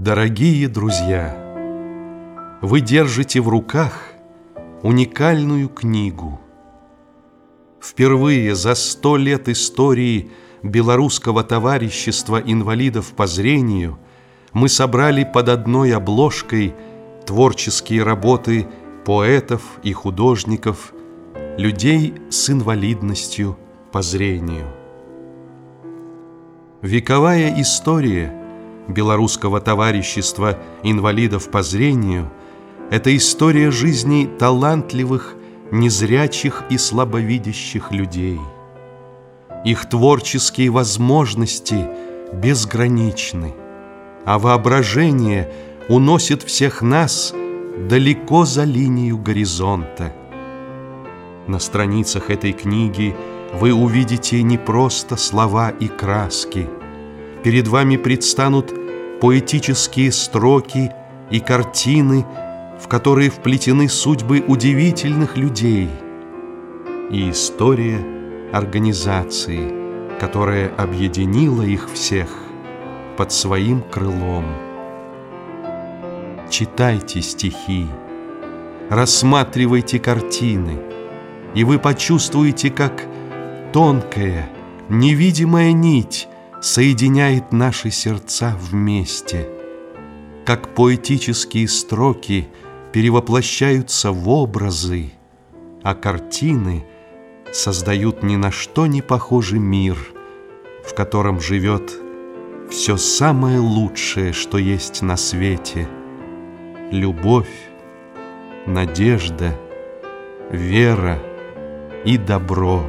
Дорогие друзья, вы держите в руках уникальную книгу. Впервые за 100 лет истории Белорусского товарищества инвалидов по зрению мы собрали под одной обложкой творческие работы поэтов и художников, людей с инвалидностью по зрению. Вековая история Белорусского товарищества инвалидов по зрению – это история жизни талантливых, незрячих и слабовидящих людей. Их творческие возможности безграничны, а воображение уносит всех нас далеко за линию горизонта. На страницах этой книги вы увидите не просто слова и краски. Перед вами предстанут поэтические строки и картины, в которые вплетены судьбы удивительных людей, и история организации, которая объединила их всех под своим крылом. Читайте стихи, рассматривайте картины, и вы почувствуете, как тонкая, невидимая нить соединяет наши сердца вместе, как поэтические строки перевоплощаются в образы, а картины создают ни на что не похожий мир, в котором живет все самое лучшее, что есть на свете: любовь, надежда, вера и добро.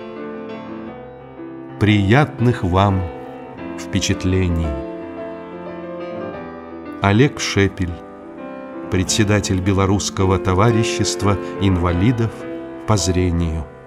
Приятных вам впечатлений. Олег Шепель, председатель Белорусского товарищества инвалидов по зрению.